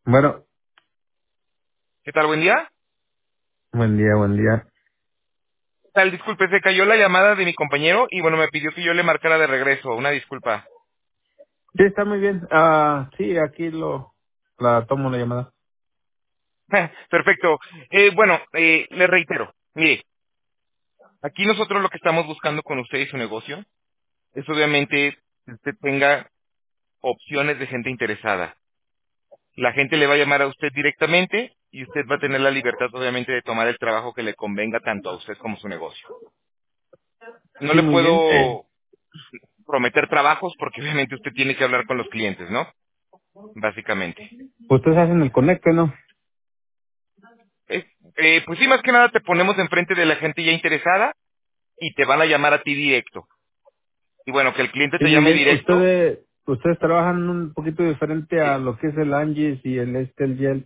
Bueno, ¿Qué tal? Buen día. buen día, buen día. ¿Qué tal? Disculpe, se cayó la llamada de mi compañero y bueno, me pidió que yo le marcara de regreso. Una disculpa. Sí, está muy bien. Sí, aquí la tomo la llamada. Perfecto. Bueno, le reitero. Mire, aquí nosotros lo que estamos buscando con usted y su negocio es obviamente que usted tenga opciones de gente interesada. La gente le va a llamar a usted directamente y usted va a tener la libertad obviamente de tomar el trabajo que le convenga tanto a usted como a su negocio. No Sí, le muy bien. puedo prometer trabajos porque obviamente usted tiene que hablar con los clientes, ¿no? Básicamente. Ustedes hacen el conecte, ¿no? Eh, pues sí, más que nada te ponemos enfrente de la gente ya interesada y te van a llamar a ti directo. Y bueno, que el cliente Sí, te muy llame bien. directo, Ustedes trabajan un poquito diferente a sí, lo que es el Angis y el Gel.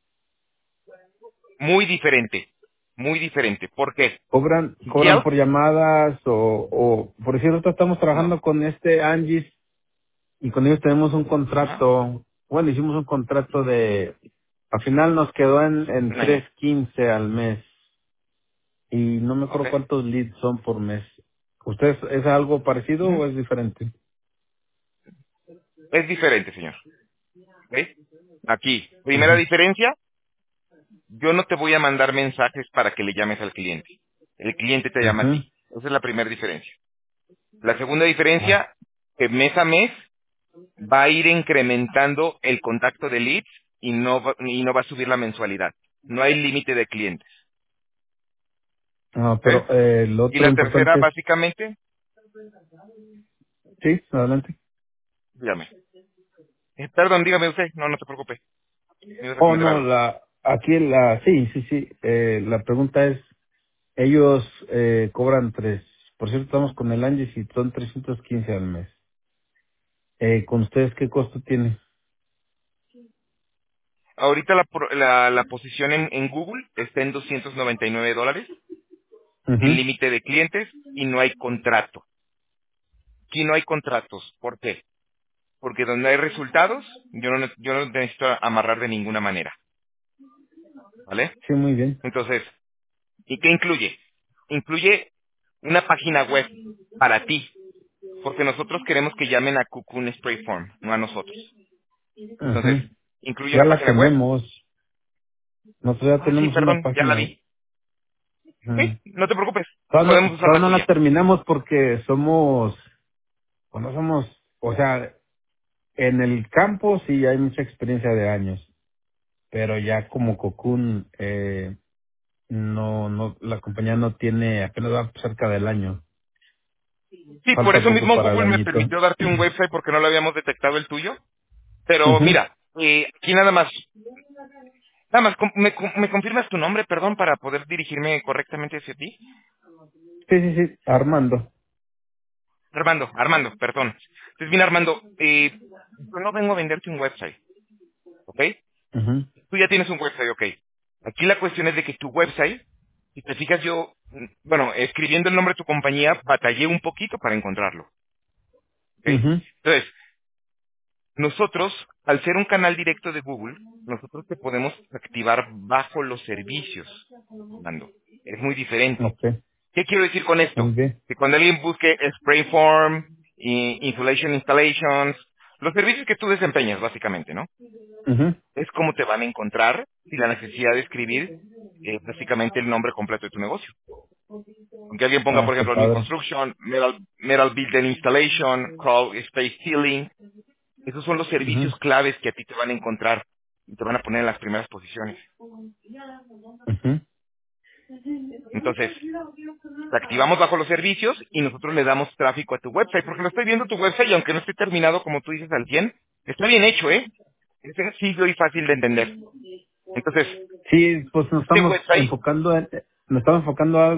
muy diferente, muy diferente. ¿Por qué? ¿Cobran Yelp, por llamadas por decir, nosotros estamos no. trabajando con este Angis y con ellos tenemos un Ajá, contrato. Bueno, hicimos un contrato al final nos quedó en un año. 3.15 al mes. Y no me Ok. acuerdo cuántos leads son por mes. ¿Usted es algo parecido Ujú. o es diferente? Es diferente, señor. ¿Ok? Aquí, primera Ujú, diferencia, yo no te voy a mandar mensajes para que le llames al cliente. El cliente te llama a ujú. ti. Esa es la primera diferencia. La segunda Ah, diferencia, que mes a mes va a ir incrementando el contacto de leads y no va a subir la mensualidad. No hay límite de clientes. ah, ¿Ok? pero lo Y otro la tercera, importante es... básicamente, Sí, adelante. dígame. Perdón, dígame usted. No, no se preocupe. Me ibas a Oh, comentar no, algo. sí, sí, sí. La pregunta es, ellos cobran tres. Por cierto, estamos con el Angis y son 315 al mes. ¿Con ustedes qué costo tiene? Ahorita la posición en Google está en $299, sin Ujú. límite de clientes y no hay contrato. Aquí no hay contratos. ¿Por qué? Porque donde hay resultados, yo no necesito amarrar de ninguna manera. ¿Vale? Sí, muy bien. Entonces, ¿y qué incluye? Incluye una página web para ti, porque nosotros queremos que llamen a Cocoon Spray Form, no a nosotros. Entonces, Ujú. incluye Ya una la página web. tenemos. Nosotros ya Ah, sí, tenemos una perdón, ya la página. vi. Sí, no te preocupes, podemos usar Todavía la no la tuya. terminamos porque o no somos, o sea, en el campo sí hay mucha experiencia de años, pero ya como Cocoon, la compañía no tiene, apenas va cerca del año. Sí, por Falta eso poco mismo para el Google me añito. permitió darte un website porque no lo habíamos detectado el tuyo. Pero Ujú. mira, aquí ¿me confirmas tu nombre, perdón, para poder dirigirme correctamente hacia ti? Sí, sí, sí, Armando. Armando, perdón. Entonces, bien, Armando, yo no vengo a venderte un website, ¿ok? Ujú, Tú ya tienes un website, ok. Aquí la cuestión es de que tu website, si te fijas yo, bueno, escribiendo el nombre de tu compañía, batallé un poquito para encontrarlo, ¿ok? ujú. Entonces, nosotros, al ser un canal directo de Google, nosotros te podemos activar bajo los servicios, Armando. Es muy diferente. Ok, ¿Qué quiero decir con muy esto? bien. Que cuando alguien busque Sprayform, Insulation Installations, los servicios que tú desempeñas, básicamente, ¿no? Ujú. Es como te van a encontrar sin la necesidad de escribir básicamente el nombre completo de tu negocio. Aunque alguien ponga, Ah, por qué ejemplo, New padre. Construction, Metal Building Installation, Crawl Space Ceiling, esos son los Ujú, servicios claves que a ti te van a encontrar y te van a poner en las primeras posiciones. ujú. Entonces, te activamos bajo los servicios y nosotros le damos tráfico a tu website, porque lo estoy viendo tu website y aunque no esté terminado como tú dices al 100, está bien hecho, ¿eh? Es sencillo y fácil de entender. Entonces, Sí, pues este website, nos estamos enfocando a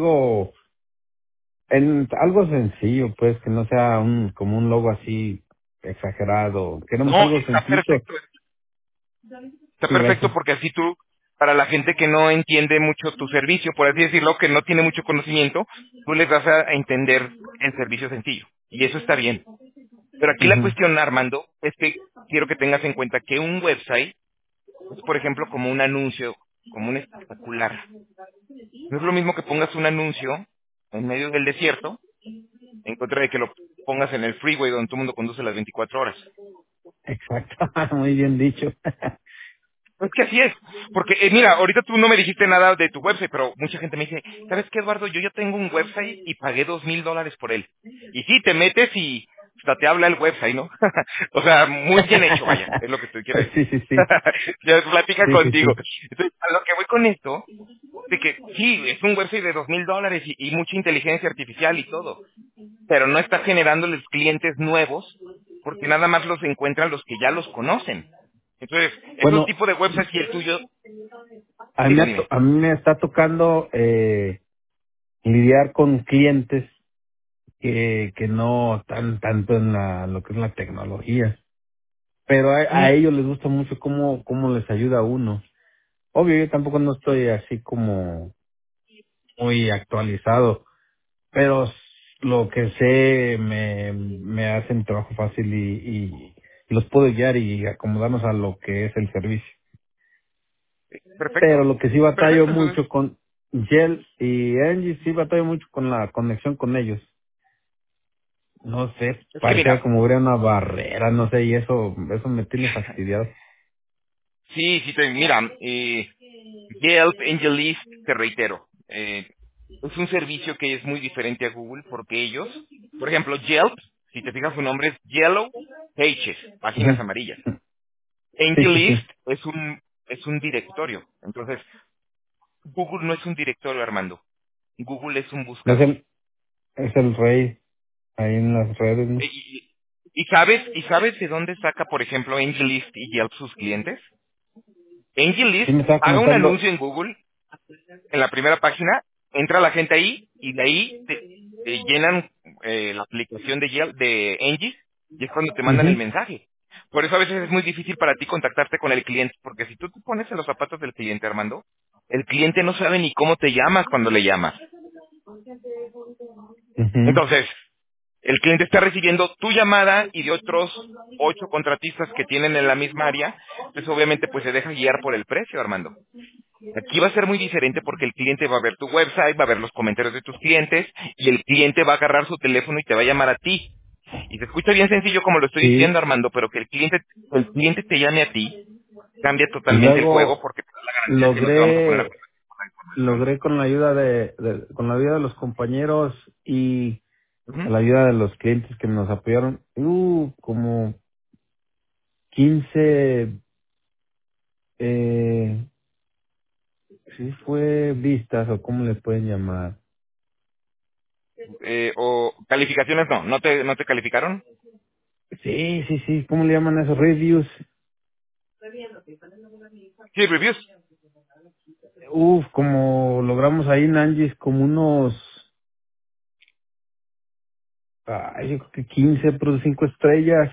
en algo sencillo, pues, que no sea como un logo así exagerado. Queremos no, algo sencillito. está Sí, perfecto gracias. porque así tú, para la gente que no entiende mucho tu servicio, por así decirlo, que no tiene mucho conocimiento, tú les vas a entender el servicio sencillo. Y eso está bien. Pero aquí la Ujú, cuestión, Armando, es que quiero que tengas en cuenta que un website es, por ejemplo, como un anuncio, como un espectacular. No es lo mismo que pongas un anuncio en medio del desierto, en contra de que lo pongas en el freeway donde todo el mundo conduce las 24 horas. Exacto, muy bien dicho. Es que así es, porque mira, ahorita tú no me dijiste nada de tu website, pero mucha gente me dice, ¿sabes qué, Eduardo? Yo ya tengo un website y pagué $2,000 por él. Y sí, te metes y hasta te habla el website, ¿no? O sea, muy bien hecho, vaya, es lo que te quiero Sí, decir. sí, sí, Ya platica sí, sí, contigo. sí. Entonces, a lo que voy con esto, de que sí, es un website de $2,000 y mucha inteligencia artificial y todo, pero no está generándoles clientes nuevos porque nada más los encuentran los que ya los conocen. Entonces, esos Bueno, tipos de websites y el tuyo, a mí, dime, dime. a mí me está tocando lidiar con clientes que no están tanto en lo que es la tecnología, pero a Ujú. ellos les gusta mucho cómo les ayuda a uno. Obvio, yo tampoco no estoy así como muy actualizado, pero lo que sé me hace mi trabajo fácil y los puedo guiar y acomodarnos a lo que es el servicio. Pero Perfecto. lo que sí batallo Perfecto, entonces. mucho con Yel y Angie, sí batallo mucho con la conexión con ellos. No sé, Es que parecía mira, como hubiera una barrera, no sé, y eso me tiene fastidiado. sí, sí, mira, Yelp, AngelList, te reitero, es un servicio que es muy diferente a Google porque ellos, por ejemplo, Yelp, si te fijas su nombre es Yellow Pages, páginas Ujú. amarillas. Sí, sí, AngelList sí. es un directorio. Entonces, Google no es un directorio, Armando. Google es un Es buscador. el rey ahí en las redes, ¿no? ¿Y sabes de dónde saca, por ejemplo, AngelList y Yelp sus clientes? Sí, AngelList me estaba haga un comentando. anuncio en Google, en la primera página, entra la gente ahí y de ahí te llenan la aplicación de Angie y es cuando te mandan el Ujú, mensaje. Por eso a veces es muy difícil para ti contactarte con el cliente, porque si tú te pones en los zapatos del cliente, Armando, el cliente no sabe ni cómo te llamas cuando le llamas. ujú. Entonces, el cliente está recibiendo tu llamada y de otros 8 contratistas que tienen en la misma área, pues obviamente pues se deja guiar por el precio, Armando. Aquí va a ser muy diferente porque el cliente va a ver tu website, va a ver los comentarios de tus clientes y el cliente va a agarrar su teléfono y te va a llamar a ti. Y se escucha bien sencillo como lo estoy diciendo, Sí, Armando, pero que el cliente te llame a ti cambia y totalmente el juego luego porque te da la garantía que no te vamos a poner a logré perder con la información. logré con la ayuda con la ayuda de los compañeros y Ujú. la ayuda de los clientes que nos apoyaron, como 15 eh, sí fue vistas o cómo le pueden llamar. O calificaciones no te calificaron. Sí, sí, sí, ¿cómo le llaman esos reviews? Sí, reviews. Como logramos ahí en Angie's como unos, yo creo que 15 pero 5 estrellas,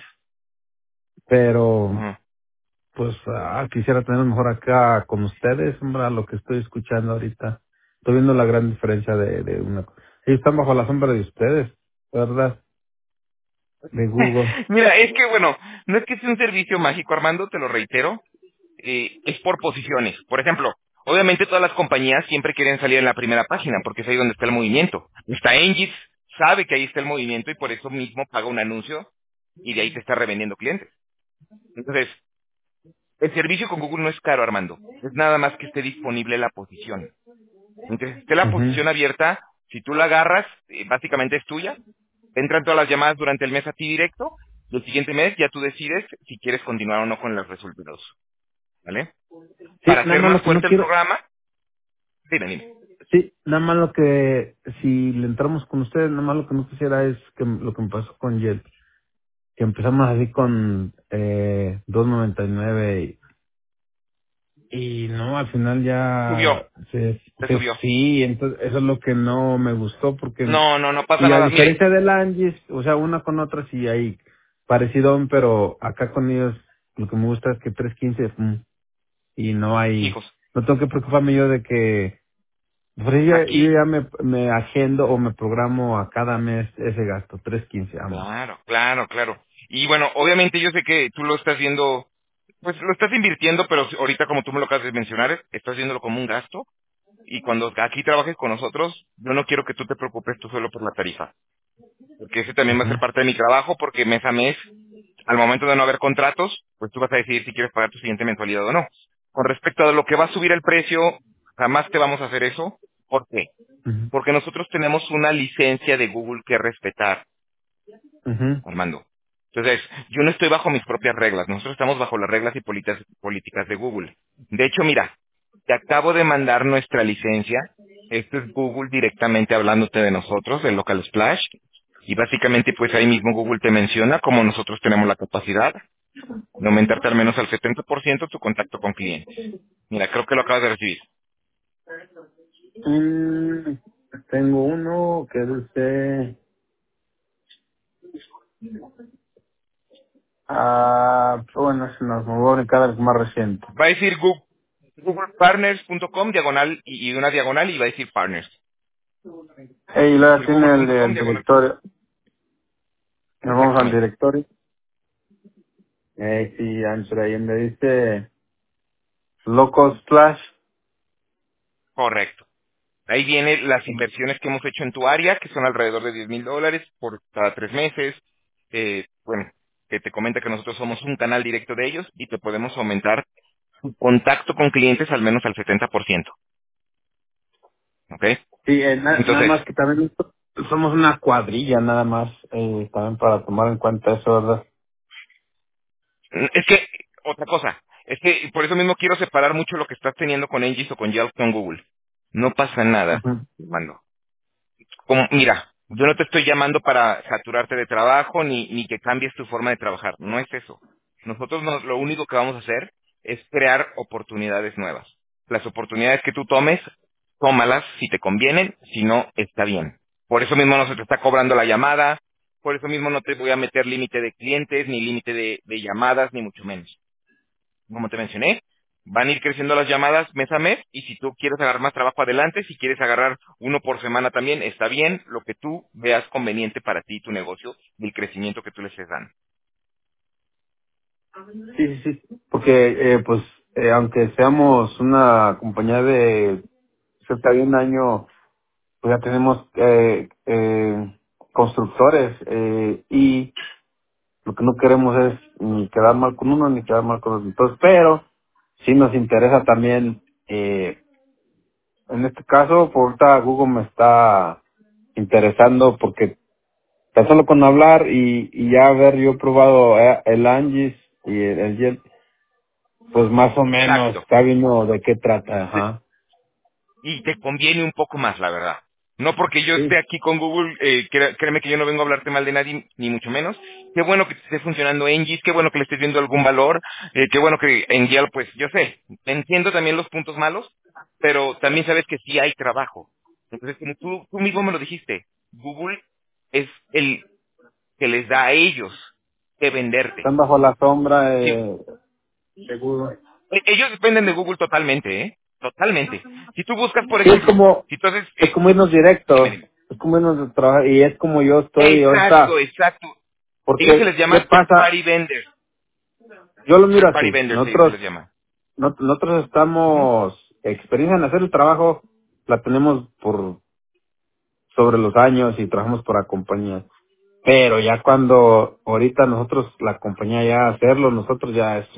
pero Ujú. pues quisiera tener mejor acá con ustedes, hombre, a lo que estoy escuchando ahorita. Estoy viendo la gran diferencia de una cosa. Ellos están bajo la sombra de ustedes, ¿verdad? De Google. Mira, es que bueno, no es que sea un servicio mágico, Armando, te lo reitero, es por posiciones. Por ejemplo, obviamente todas las compañías siempre quieren salir en la primera página porque es ahí donde está el movimiento. Está Engis, sabe que ahí está el movimiento y por eso mismo paga un anuncio y de ahí te está revendiendo clientes. Entonces, el servicio con Google no es caro, Armando. Es nada más que esté disponible la posición. Entonces, esté la Ujú. posición abierta, si tú la agarras, básicamente es tuya. Entran todas las llamadas durante el mes a ti directo. Y el siguiente mes ya tú decides si quieres continuar o no con los resultados. ¿Vale? Sí, Para nada hacer más más lo que no fuerte el quiero, programa, dime, dime. sí, nada más lo que, si le entramos con ustedes, nada más lo que no quisiera es que lo que me pasó con Jet, que empezamos así con 2.99 y no, al final Subió, ya te subió. sí, entonces eso es lo que no me gustó porque, No, no, no pasa y a nada. Mire, diferencia del Angie's, o sea, una con otra sí hay parecido, pero acá con ellos lo que me gusta es que 3.15 y no hay, hijos, no tengo que preocuparme yo de que, pues yo aquí, ya me agendo o me programo a cada mes ese gasto, 3.15 vámonos. claro, claro, claro. Y bueno, obviamente yo sé que tú lo estás viendo Pues lo estás invirtiendo, pero ahorita como tú me lo acabas de mencionar, estás viéndolo como un gasto. Y cuando aquí trabajes con nosotros, yo no quiero que tú te preocupes tú solo por la tarifa. Porque ese también va a ser Ujú, parte de mi trabajo, porque mes a mes, al momento de no haber contratos, pues tú vas a decidir si quieres pagar tu siguiente mensualidad o no. Con respecto a lo que va a subir el precio, jamás te vamos a hacer eso. ¿Por qué? ujú, Porque nosotros tenemos una licencia de Google que respetar, ujú, Armando. Entonces, yo no estoy bajo mis propias reglas, nosotros estamos bajo las reglas y políticas de Google. De hecho, mira, te acabo de mandar nuestra licencia. Esto es Google directamente hablándote de nosotros, del Local Splash. Y básicamente, pues ahí mismo Google te menciona cómo nosotros tenemos la capacidad de aumentarte al menos al 70% tu contacto con clientes. Mira, creo que lo acabas de recibir. Mm, tengo uno que dice, bueno, se nos movió cada vez más reciente. Va a decir googlepartners.com diagonal y una diagonal y va a decir partners. Y Va a luego decir tiene google.com el diagonal. directorio. Nos vamos al Exactamente. directorio. Sí, answer ahí donde dice Local Slash. Correcto. Ahí vienen las inversiones que hemos hecho en tu área, que son alrededor de $10,000 por cada 3 meses. Bueno, que te comenta que nosotros somos un canal directo de ellos y te podemos aumentar tu contacto con clientes al menos al 70%. ¿Ok? Sí, nada Entonces, más que también somos una cuadrilla, nada más, también para tomar en cuenta eso, ¿verdad? es que, otra cosa, es que por eso mismo quiero separar mucho lo que estás teniendo con Engis o con Yelp con Google. No pasa nada, Ujú. Armando. Mira, yo no te estoy llamando para saturarte de trabajo ni que cambies tu forma de trabajar. No es eso. Nosotros lo único que vamos a hacer es crear oportunidades nuevas. Las oportunidades que tú tomes, tómalas si te convienen, si no, está bien. Por eso mismo no se te está cobrando la llamada, por eso mismo no te voy a meter límite de clientes, ni límite de llamadas, ni mucho menos. Como te mencioné, van a ir creciendo las llamadas mes a mes y si tú quieres agarrar más trabajo adelante, si quieres agarrar uno por semana también, está bien, lo que tú veas conveniente para ti, tu negocio y el crecimiento que tú le estés dando. Sí, sí, sí. Porque, pues, aunque seamos una compañía de cerca de un año, pues ya tenemos constructores y lo que no queremos es ni quedar mal con uno ni quedar mal con los otros. Pero sí nos interesa también, en este caso, por ahorita Google me está interesando porque tan solo con hablar y ya haber yo probado el Angis y el Yelp, pues más o menos Exacto. está viendo de qué trata, Se- ajá. Y te conviene un poco más, la verdad. No porque yo Sí. esté aquí con Google, créeme que yo no vengo a hablarte mal de nadie, ni mucho menos. Qué bueno que te esté funcionando Engis, qué bueno que le estés viendo algún valor, qué bueno que en Yelp, pues yo sé, entiendo también los puntos malos, pero también sabes que sí hay trabajo. Entonces, como tú mismo me lo dijiste, Google es el que les da a ellos que venderte. Están bajo la sombra, Si, seguro. ellos dependen de Google totalmente, ¿eh? Totalmente. Si tú buscas, por Sí, ejemplo, si tú haces, es como irnos dime, directos, dime. es como irnos de trabajar y es como yo estoy Exacto, ahorita, exacto. Ellos se porque, les ¿qué llama third pasa? party vendors. Yo lo miro Third party así, vendors se les nosotros, llama. nosotros Ujú. estamos, experiencia en hacer el trabajo, la tenemos sobre los años y trabajamos para compañías. Pero ya cuando ahorita nosotros, la compañía ya hacerlo, nosotros ya es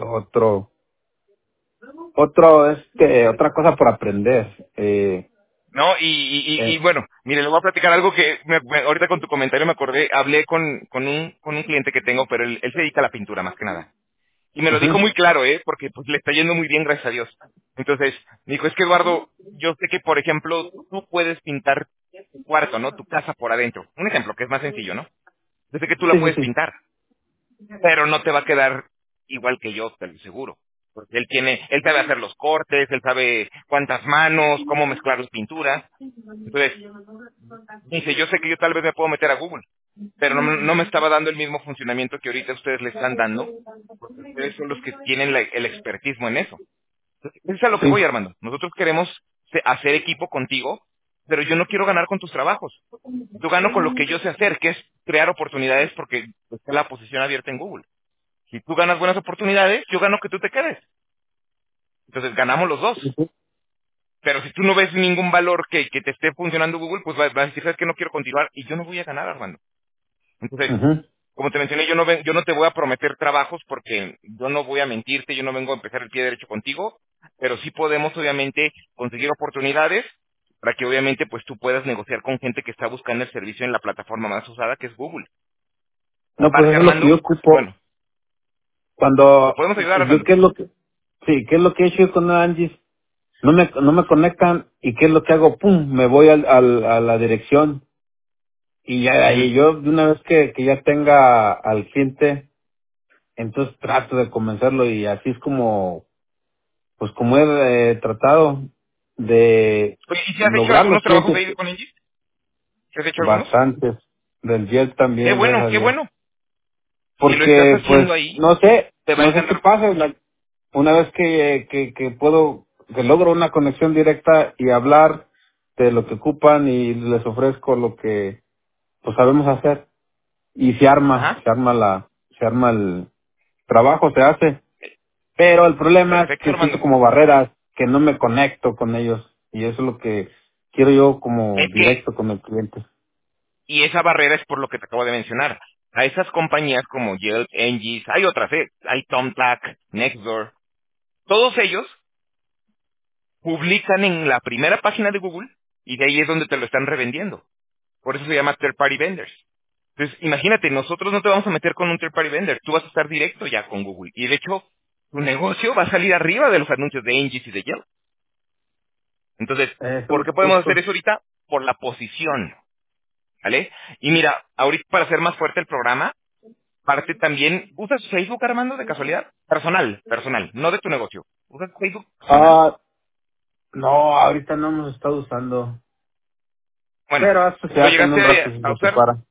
otra cosa por aprender. No, y Eh, bueno, mire, le voy a platicar algo que ahorita con tu comentario me acordé, hablé con un cliente que tengo, pero él se dedica a la pintura más que nada. Y me lo dijo ujú, muy claro, porque pues le está yendo muy bien, gracias a Dios. Entonces, me dijo, es que Eduardo, yo sé que, por ejemplo, tú puedes pintar tu cuarto, ¿no? Tu casa por adentro. Un ejemplo que es más sencillo, ¿no? Yo sé que tú la sí, sí, puedes sí. pintar, pero no te va a quedar igual que yo, te lo aseguro. Porque él sabe hacer los cortes, él sabe cuántas manos, cómo mezclar las pinturas. Entonces, dice, yo sé que yo tal vez me puedo meter a Google, pero no me estaba dando el mismo funcionamiento que ahorita ustedes le están dando, porque ustedes son los que tienen el expertismo en eso. Entonces, eso es a lo que voy, Sí. Armando. Nosotros queremos hacer equipo contigo, pero yo no quiero ganar con tus trabajos. Yo gano con lo que yo sé hacer, que es crear oportunidades porque está la posición abierta en Google. Si tú ganas buenas oportunidades, yo gano que tú te quedes. Entonces ganamos los dos. Ujú. Pero si tú no ves ningún valor que te esté funcionando Google, pues vas a decir, sabes que no quiero continuar y yo no voy a ganar, Armando. Entonces, Ujú. como te mencioné, yo no te voy a prometer trabajos porque yo no voy a mentirte, yo no vengo a empezar el pie derecho contigo, pero sí podemos obviamente conseguir oportunidades para que obviamente pues tú puedas negociar con gente que está buscando el servicio en la plataforma más usada que es Google. No, pues Aparte, eso es lo que yo Armando, ocupo. bueno, te Cuando, podemos ayudar, yo Armando. qué es lo que, sí, qué es lo que he hecho yo con Angie, no me conectan y qué es lo que hago, pum, me voy a la dirección y ya de Ujú. ahí yo de una vez que ya tenga al cliente, entonces trato de convencerlo y así es como, pues como he tratado de Oye, ¿y si has hecho lograr los algunos trabajos clientes ahí con Angie? ¿Si has hecho algunos? bastantes del Jet también, gracias a Qué Dios. bueno. Si lo estás Porque pues haciendo ahí, te va a no sé qué encantar. pasa, una vez que puedo, que logro una conexión directa y hablar de lo que ocupan y les ofrezco lo que pues sabemos hacer y Ajá. se arma el trabajo, se hace, pero el problema es Perfecto, que siento Armando. como barreras, que no me conecto con ellos y eso es lo que quiero yo como Es que directo con el cliente. Y esa barrera es por lo que te acabo de mencionar. A esas compañías como Yelp, Engis, hay otras, hay Thumbtack, Nextdoor, todos ellos publican en la primera página de Google y de ahí es donde te lo están revendiendo. Por eso se llama third party vendors. Entonces, imagínate, nosotros no te vamos a meter con un third party vendor, tú vas a estar directo ya con Google. Y de hecho, tu negocio va a salir arriba de los anuncios de Engis y de Yelp. Entonces, Eso es lo ¿por qué que podemos hacer busco. eso ahorita? Por la posición, ¿vale? Y mira, ahorita para hacer más fuerte el programa, parte también, ¿usas Facebook, Armando, de casualidad? Personal, no de tu negocio. ¿Usas Facebook personal? Ah, no, ahorita no hemos estado usando. Bueno, Pero esto se ¿lo hace en un llegaste rato si se a usar? ocupara.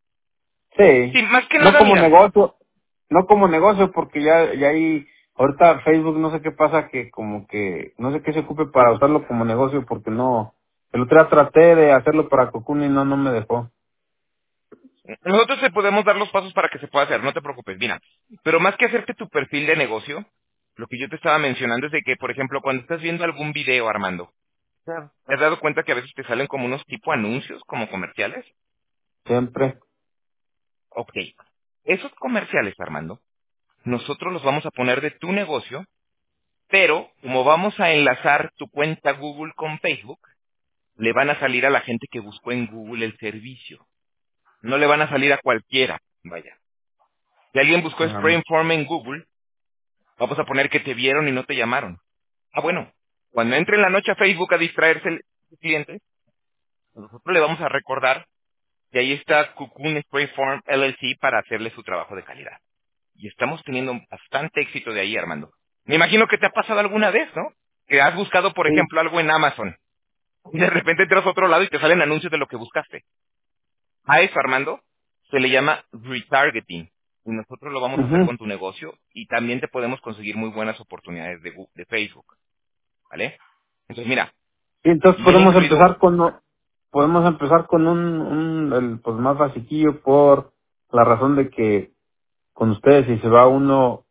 Sí. Sí, más que No nada, como mira. negocio, no como negocio porque ya ahí, ahorita Facebook no sé qué pasa que como que, no sé qué se ocupe para usarlo como negocio porque no, el otro día traté de hacerlo para Cocoon y no me dejó. Nosotros te podemos dar los pasos para que se pueda hacer, no te preocupes, mira. Pero más que hacerte tu perfil de negocio, lo que yo te estaba mencionando es de que, por ejemplo, cuando estás viendo algún video, Armando, ¿te has dado cuenta que a veces te salen como unos tipo anuncios, como comerciales? Siempre. Ok. Esos comerciales, Armando, nosotros los vamos a poner de tu negocio. Pero, como vamos a enlazar tu cuenta Google con Facebook, le van a salir a la gente que buscó en Google el servicio. No le van a salir a cualquiera. Vaya. Si alguien buscó Ajá. Springform en Google, vamos a poner que te vieron y no te llamaron. Ah, bueno. Cuando entre en la noche a Facebook a distraerse el cliente, nosotros le vamos a recordar que ahí está Cocoon Springform LLC para hacerle su trabajo de calidad. Y estamos teniendo bastante éxito de ahí, Armando. Me imagino que te ha pasado alguna vez, ¿no? Que has buscado, por Sí. ejemplo, algo en Amazon y de repente entras a otro lado y te salen anuncios de lo que buscaste. A eso, Armando, se le llama retargeting. Y nosotros lo vamos a hacer Ujú. con tu negocio y también te podemos conseguir muy buenas oportunidades de Facebook, ¿vale? Entonces, mira, Y entonces viene incluido, podemos empezar con el pues más basiquillo por la razón de que con ustedes si se va uno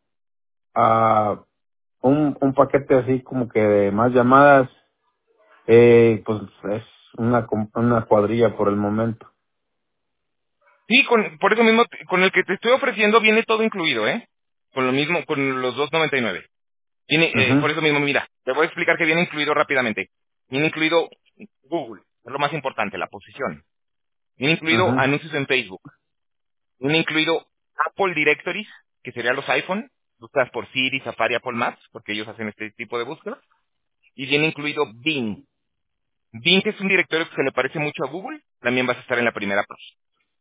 a un paquete así como que de más llamadas, pues es una cuadrilla por el momento. sí, por eso mismo, con el que te estoy ofreciendo viene todo incluido, ¿eh? Con lo mismo, con los 2.99. Viene, por Mhm. eso mismo, mira, te voy a explicar que viene incluido rápidamente. Viene incluido Google, es lo más importante, la posición. Viene incluido Mhm. anuncios en Facebook. Viene incluido Apple Directories, que serían los iPhone, buscas por Siri, Safari, Apple Maps, porque ellos hacen este tipo de búsqueda. Y viene incluido Bing. Bing es un directorio que se le parece mucho a Google, también vas a estar en la primera página.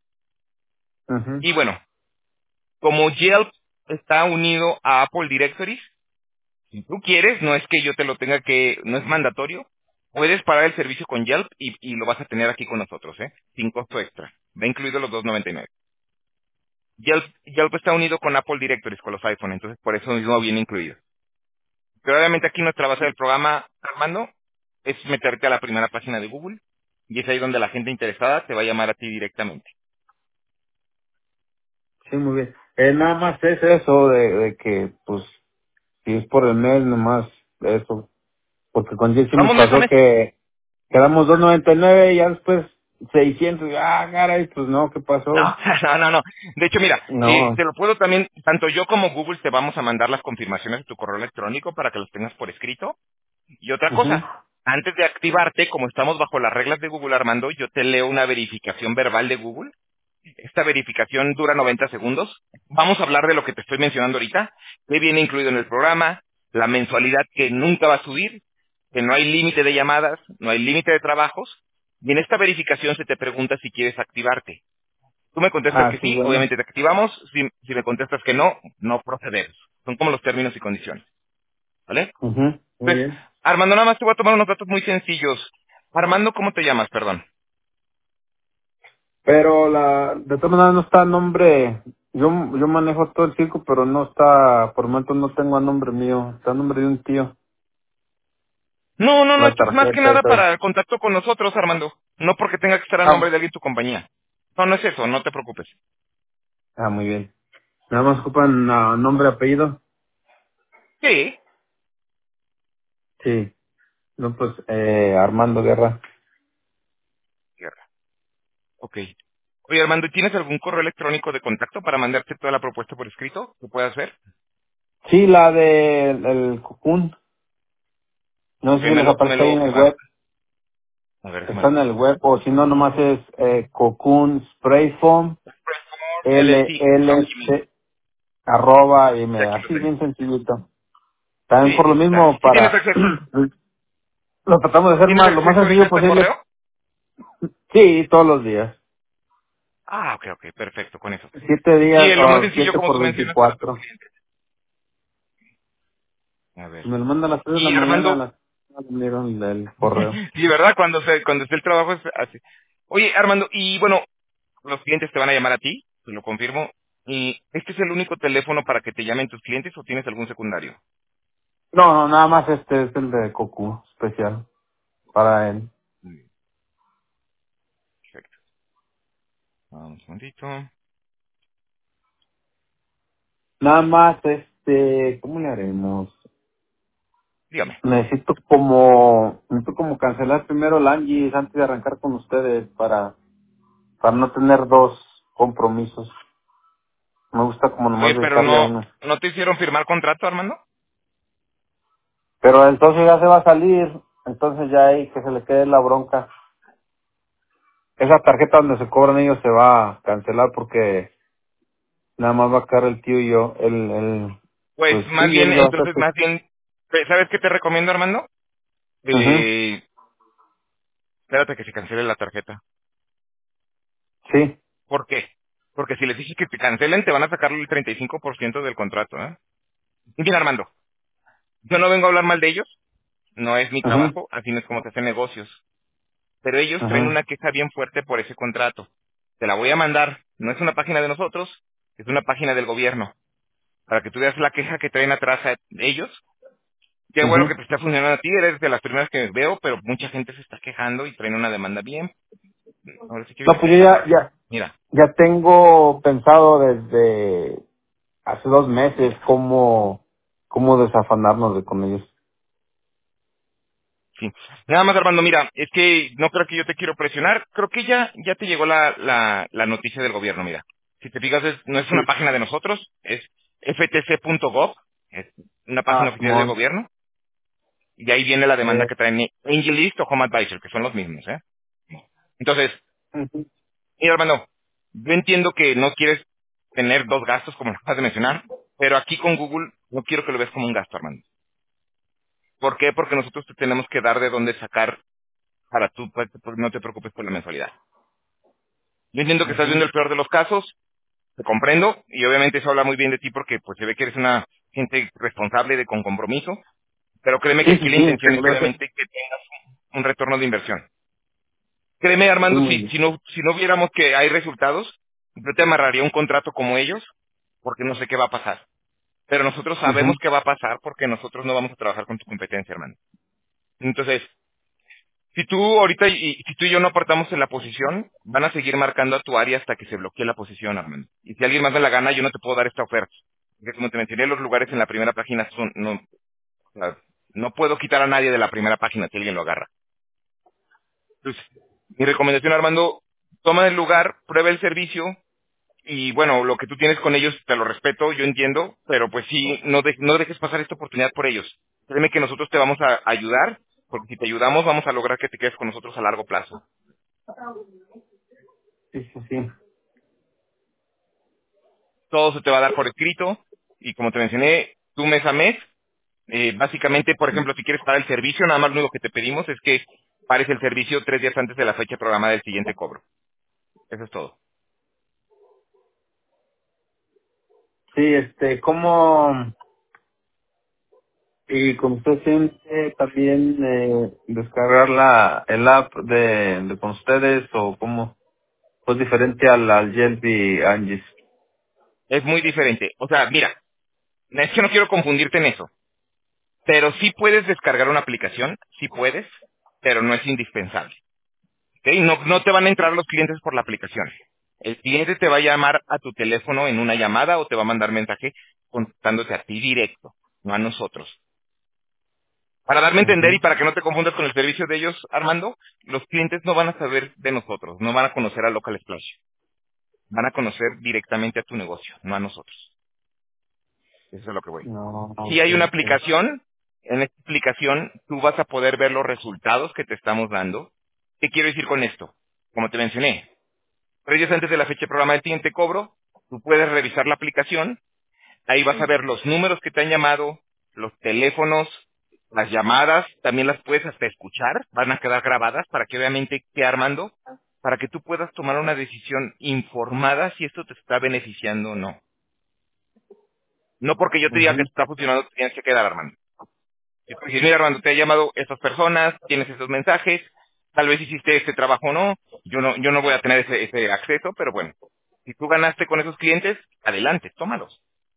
Mhm. Y bueno, como Yelp está unido a Apple Directories, si tú quieres, no es que yo te lo tenga que, no es mandatorio, puedes pagar el servicio con Yelp y lo vas a tener aquí con nosotros, ¿eh? Sin costo extra. Va incluido los 2.99. Yelp está unido con Apple Directories, con los iPhone, entonces por eso mismo viene incluido. Pero obviamente aquí nuestra base del programa, Armando, es meterte a la primera página de Google y es ahí donde la gente interesada te va a llamar a ti directamente. Sí, muy bien. Nada más es eso de que, pues, si es por el mes, nomás eso. Porque con Jesse nos Vamos mes a pasó mes. que quedamos 2.99 y ya después 600. Caray, pues no, ¿qué No, pasó? no, no, no. De hecho, mira, No. te lo puedo también, tanto yo como Google te vamos a mandar las confirmaciones de tu correo electrónico para que los tengas por escrito. Y otra Ujú. cosa, antes de activarte, como estamos bajo las reglas de Google, Armando, yo te leo una verificación verbal de Google. Esta verificación dura 90 segundos. Vamos a hablar de lo que te estoy mencionando ahorita, qué viene incluido en el programa, la mensualidad que nunca va a subir, que no hay límite de llamadas, no hay límite de trabajos. Y en esta verificación se te pregunta si quieres activarte. Tú me contestas Ah, que sí, sí, bueno. obviamente te activamos. Si me contestas que no, no procedemos. Son como los términos y condiciones. ¿Vale? Ujú. Muy Pues, bien. Armando, nada más te voy a tomar unos datos muy sencillos. Armando, ¿cómo te llamas? Perdón. Pero de todas maneras no está a nombre, yo manejo todo el circo, pero no está, por el momento no tengo a nombre mío, está a nombre de un tío, No, no, no, la esto es más que tarjeta y nada todo. para el contacto con nosotros, Armando. No porque tenga que estar a nombre Ah, de alguien en tu compañía. No, no es eso, no te preocupes. muy bien. Nada más ocupan nombre, apellido. Sí. Sí, no, pues, Armando Guerra. Guerra. Ok. Oye, Armando, ¿tienes algún correo electrónico de contacto para mandarte toda la propuesta por escrito que puedas ver? Sí, la de el Cocoon, no Ok, sé si les aparece ahí en el web, a ver, está déjamelo. en el web, o si no, nomás es Cocoon Spray Foam, LLC, Company. LLC, arroba, y Sí, me, aquí lo así tengo. bien sencillito. También Sí, por sí, lo sí está. mismo, ¿Sí tienes para, acceso? lo tratamos de hacer ¿Tienes lo más acceso ahorita sencillo a este posible. correo? Sí, todos los días. Ah, ok, ok, perfecto, con eso. 7 días Sí, lo más o sencillo, siete como por tú mencionas, para tus 24. clientes. A ver. Si me lo mandan a las 3 de la Y mañana, a Armando, las el correo. sí, ¿verdad? Cuando esté el trabajo es así. Oye, Armando, y bueno, los clientes te van a llamar a ti, te lo confirmo. ¿Y este es el único teléfono para que te llamen tus clientes o tienes algún secundario? No, no, nada más este es el de Cocu, especial, para él. Muy bien, perfecto. Vamos un momentito. Nada más, ¿cómo le haremos? Dígame. Necesito como cancelar primero el Angie's antes de arrancar con ustedes para no tener dos compromisos. Me gusta como nomás Oye, pero dedicarle a no, uno. ¿no te hicieron firmar contrato, Armando? Pero entonces ya se va a salir, entonces ya ahí que se le quede la bronca. Esa tarjeta donde se cobran ellos se va a cancelar porque nada más va a quedar el tío y yo. Pues Pues sí, más bien, él lo hace. entonces más bien, ¿sabes qué te recomiendo, Armando? Ajá, Espérate que se cancele la tarjeta. sí, ¿Por qué? Porque si les dices que te cancelen, te van a sacar el 35% del contrato, ¿eh? Y mira, Armando, yo no vengo a hablar mal de ellos, no es mi ajá, trabajo, así no es como se hacen negocios. Pero ellos traen ajá, una queja bien fuerte por ese contrato. Te la voy a mandar. No es una página de nosotros, es una página del gobierno. Para que tú veas la queja que traen atrás a ellos. Qué bueno que ajá. te está funcionando a ti, eres de las primeras que veo, pero mucha gente se está quejando y traen una demanda bien. Ahora sí que No, bien pues yo pesada. Mira, ya tengo pensado desde hace 2 meses cómo desafanarnos de con ellos. sí. Nada más, Armando, mira, es que no creo que yo te quiero presionar. Creo que ya te llegó la noticia del gobierno, mira. Si te fijas, no es una Sí. página de nosotros, es ftc.gov, es una página Ah, oficial del Simón. gobierno, y ahí viene la demanda Eh, que traen AngelList o Home Advisor, que son los mismos, ¿eh? Entonces, ujú. mira, Armando, yo entiendo que no quieres tener dos gastos, como lo acabas de mencionar, pero aquí con Google no quiero que lo veas como un gasto, Armando. ¿Por qué? Porque nosotros te tenemos que dar de dónde sacar para tú, no te preocupes por la mensualidad. Yo entiendo que estás Ujú. viendo el peor de los casos, te comprendo, y obviamente eso habla muy bien de ti porque pues se ve que eres una gente responsable, con compromiso, pero créeme que Sí, aquí sí, la sí, intención es seguro. obviamente que tengas un retorno de inversión. Créeme, Sí, Armando, muy si, bien. si no viéramos que hay resultados, yo te amarraría un contrato como ellos, porque no sé qué va a pasar. Pero nosotros sabemos Ujú. qué va a pasar porque nosotros no vamos a trabajar con tu competencia, hermano. Entonces, Si tú ahorita si tú y yo no apartamos en la posición, van a seguir marcando a tu área hasta que se bloquee la posición, Armando. Y si alguien más me la gana, yo no te puedo dar esta oferta. Porque como te mencioné, los lugares en la primera página no, o sea, no puedo quitar a nadie de la primera página si alguien lo agarra. Entonces, mi recomendación, Armando, toma el lugar, prueba el servicio, y bueno, lo que tú tienes con ellos te lo respeto, yo entiendo, pero pues sí, no dejes pasar esta oportunidad por ellos. Créeme que nosotros te vamos a ayudar, porque si te ayudamos vamos a lograr que te quedes con nosotros a largo plazo. Sí, sí, sí. Todo se te va a dar por escrito, y como te mencioné, tú mes a mes, básicamente, por ejemplo, si quieres pagar el servicio, nada más lo único que te pedimos es que pares el servicio 3 días antes de la fecha programada del siguiente cobro. Eso es todo. Sí, ¿cómo? Y como usted siente también descargar el app de con ustedes o cómo, pues diferente al Yelp Angie's. Es muy diferente. O sea, mira, es que no quiero confundirte en eso. Pero sí puedes descargar una aplicación, sí puedes, pero no es indispensable. ¿Ok? No te van a entrar los clientes por la aplicación. El cliente te va a llamar a tu teléfono en una llamada o te va a mandar mensaje contándote a ti directo, no a nosotros. Para darme a entender y Ujú. para que no te confundas con el servicio de ellos, Armando, los clientes no van a saber de nosotros, no van a conocer a Local Splash. Van a conocer directamente a tu negocio, no a nosotros. Eso es a lo que voy. No, Si ok, hay una ok. aplicación, en esta aplicación tú vas a poder ver los resultados que te estamos dando. ¿Qué quiero decir con esto? Como te mencioné, 3 días antes de la fecha de programa del siguiente cobro, tú puedes revisar la aplicación, ahí vas a ver los números que te han llamado, los teléfonos, las llamadas, también las puedes hasta escuchar, van a quedar grabadas para que obviamente esté armando, para que tú puedas tomar una decisión informada si esto te está beneficiando o no. No porque yo te diga que Ujú. te está funcionando, te tienes que quedar armando. Si tú dices, mira, Armando, te ha llamado estas personas, tienes estos mensajes, tal vez hiciste este trabajo o no, yo no voy a tener ese acceso, pero bueno, si tú ganaste con esos clientes, adelante, tómalos.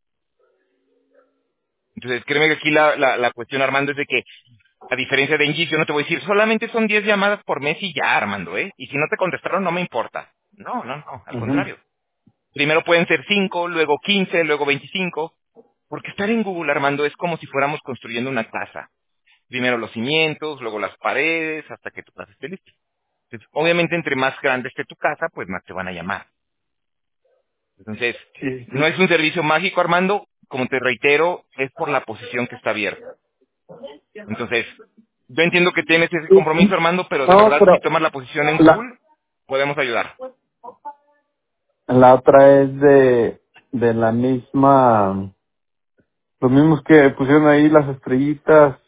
Entonces, créeme que aquí la cuestión, Armando, es de que, a diferencia de Engis, yo no te voy a decir, solamente son 10 llamadas por mes y ya, Armando, ¿eh? Y si no te contestaron, no me importa. No, al Ujú. contrario. Primero pueden ser 5, luego 15, luego 25, porque estar en Google, Armando, es como si fuéramos construyendo una casa. Primero los cimientos, luego las paredes, hasta que tu casa esté lista. Entonces, obviamente, entre más grande esté tu casa, pues más te van a llamar. Entonces, Sí, no sí. es un servicio mágico, Armando, como te reitero, es por la posición que está abierta. Entonces, yo entiendo que tienes ese Sí, compromiso, sí. Armando, pero de No, verdad, si pero tomas la posición en la, Google, podemos ayudar. la otra es de la misma, los mismos que pusieron ahí las estrellitas,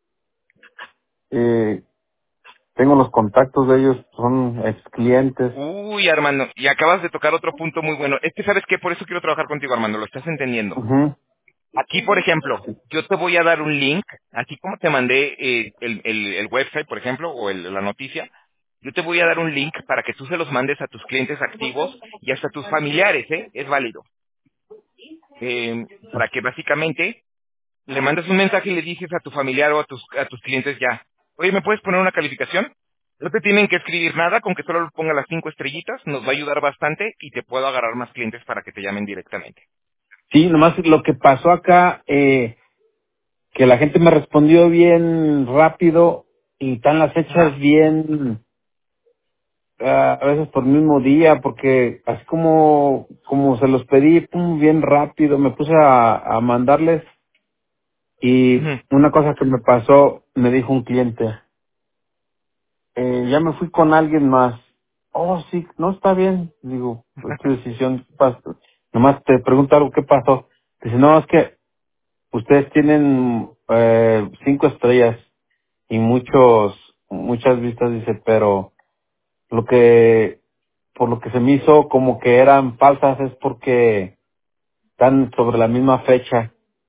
eh, tengo los contactos de ellos, son ex clientes. Uy, Armando, y acabas de tocar otro punto muy bueno. Es que, ¿sabes qué? Por eso quiero trabajar contigo, Armando, lo estás entendiendo. Ujú. Aquí, por ejemplo, yo te voy a dar un link, así como te mandé el website, por ejemplo, o la noticia, yo te voy a dar un link para que tú se los mandes a tus clientes activos y hasta a tus familiares, ¿eh? Es válido. Para que básicamente le mandas un mensaje y le dices a tu familiar o a tus clientes ya, oye, ¿me puedes poner una calificación? No te tienen que escribir nada, con que solo le ponga las 5 estrellitas, nos va a ayudar bastante y te puedo agarrar más clientes para que te llamen directamente. Sí, nomás lo que pasó acá, que la gente me respondió bien rápido y están las fechas Ajá. bien, a veces por el mismo día, porque así como se los pedí, pum, bien rápido, me puse a mandarles y Ujú. una cosa que me pasó, me dijo un cliente, ya me fui con alguien más. Oh, sí, no está bien. Digo, pues tu decisión, nomás te pregunto algo, ¿qué pasó? Dice, no, es que ustedes tienen 5 estrellas y muchas vistas, dice, pero lo que, por lo que se me hizo como que eran falsas es porque están sobre la misma fecha.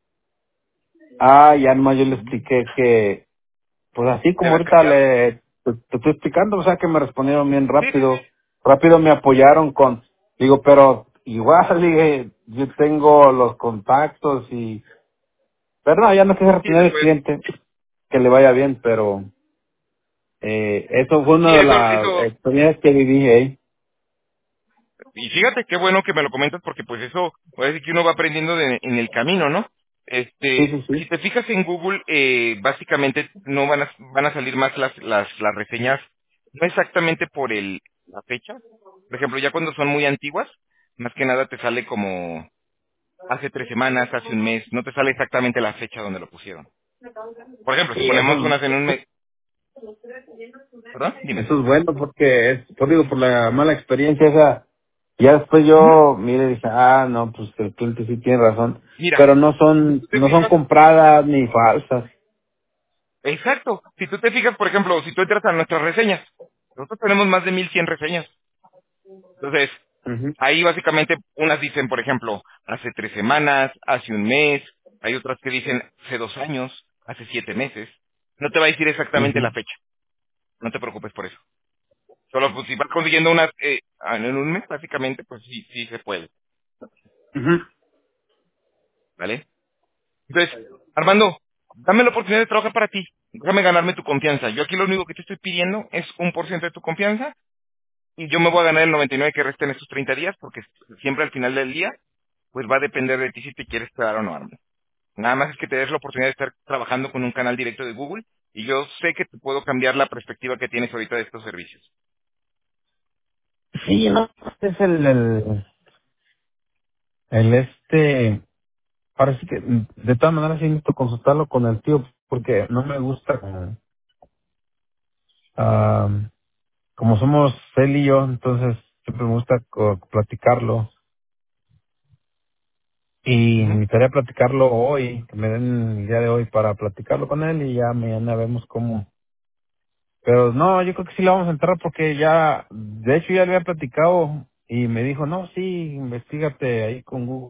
Ya nomás yo le expliqué que, pues así Te como había ahorita cambiado. te estoy explicando, o sea que me respondieron bien Sí, sí, rápido, sí. rápido me apoyaron digo, pero igual, dije, yo tengo los contactos pero no, ya no quise Sí, retener el después. cliente, que le vaya bien, pero Eso fue Sí, una de las eso, experiencias que viví, ¿eh? y fíjate qué bueno que me lo comentas porque pues eso, puede decir que uno va aprendiendo en el camino, ¿no? Sí, sí, Si sí. te fijas en Google, básicamente no van a salir más las reseñas, no exactamente por la fecha. Por ejemplo, ya cuando son muy antiguas, más que nada te sale como hace 3 semanas, hace un mes, no te sale exactamente la fecha donde lo pusieron. Por ejemplo, si Sí, ponemos unas en un mes, ¿perdón? Dime. eso es bueno porque es, por digo, por la mala experiencia esa, ya después Ujú. yo, mire, dije, no, pues el cliente sí tiene razón, Mira, pero si tú te no son fijas, compradas ni falsas. exacto. Si tú te fijas, por ejemplo, si tú entras a nuestras reseñas, nosotros tenemos más de 1100 reseñas. Entonces, Ujú, ahí básicamente unas dicen, por ejemplo, hace 3 semanas, hace un mes, hay otras que dicen hace 2 años, hace 7 meses. No te va a decir exactamente ujú, la fecha. No te preocupes por eso. Solo pues, si vas consiguiendo unas en un mes, básicamente, pues sí, sí se puede. ujú. ¿Vale? Entonces, Armando, dame la oportunidad de trabajar para ti. Déjame ganarme tu confianza. Yo aquí lo único que te estoy pidiendo es 1% de tu confianza y yo me voy a ganar el 99 que resten estos 30 días porque siempre al final del día pues va a depender de ti si te quieres quedar o no, Armando. Nada más es que te des la oportunidad de estar trabajando con un canal directo de Google y yo sé que te puedo cambiar la perspectiva que tienes ahorita de estos servicios. Sí, no, es ahora sí que, de todas maneras sí necesito consultarlo con el tío, porque no me gusta ah, como somos él y yo, entonces siempre me gusta platicarlo. Y Ujú. me gustaría platicarlo hoy, que me den el día de hoy para platicarlo con él y ya mañana vemos cómo. Pero no, yo creo que sí le vamos a entrar porque ya, de hecho ya le había platicado y me dijo, no, sí, investigate ahí con Google.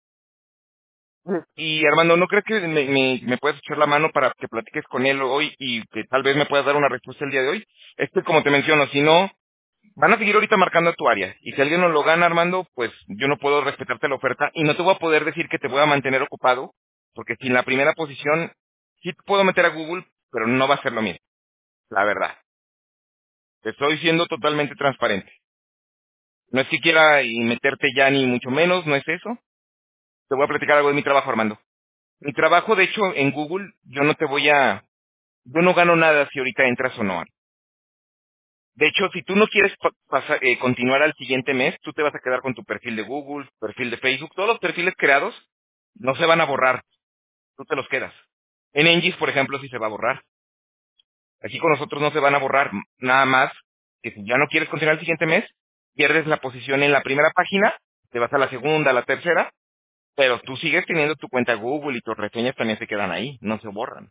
Y Armando, ¿no crees que me puedas echar la mano para que platiques con él hoy y que tal vez me puedas dar una respuesta el día de hoy? Como te menciono, si no, van a seguir ahorita marcando tu área. Y si alguien no lo gana, Armando, pues yo no puedo respetarte la oferta y no te voy a poder decir que te voy a mantener ocupado, porque si en la primera posición sí te puedo meter a Google, pero no va a ser lo mismo, la verdad. Te estoy siendo totalmente transparente. No es que quiera y meterte ya ni mucho menos, no es eso. Te voy a platicar algo de mi trabajo, Armando. Mi trabajo, de hecho, en Google, yo no gano nada si ahorita entras o no. De hecho, si tú no quieres continuar al siguiente mes, tú te vas a quedar con tu perfil de Google, perfil de Facebook, todos los perfiles creados no se van a borrar, tú te los quedas. En Engis, por ejemplo, sí se va a borrar. Aquí con nosotros no se van a borrar, nada más que si ya no quieres continuar el siguiente mes, pierdes la posición en la primera página, te vas a la segunda, a la tercera, pero tú sigues teniendo tu cuenta Google y tus reseñas también se quedan ahí, no se borran.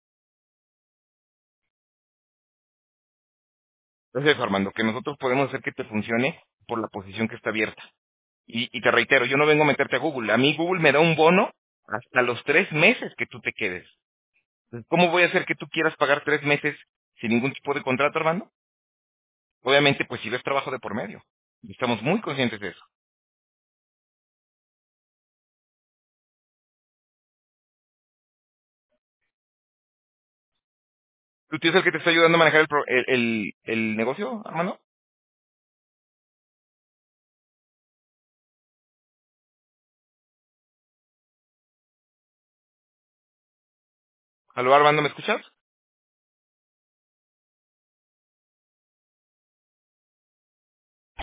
Entonces, eso, Armando, que nosotros podemos hacer que te funcione por la posición que está abierta. Y te reitero, yo no vengo a meterte a Google. A mí Google me da un bono hasta los 3 meses que tú te quedes. Entonces, ¿cómo voy a hacer que tú quieras pagar 3 meses sin ningún tipo de contrato, Armando? Obviamente, pues si ves trabajo de por medio. Y estamos muy conscientes de eso. ¿Tú tienes el que te está ayudando a manejar el negocio, Armando? ¿Aló, Armando, me escuchas?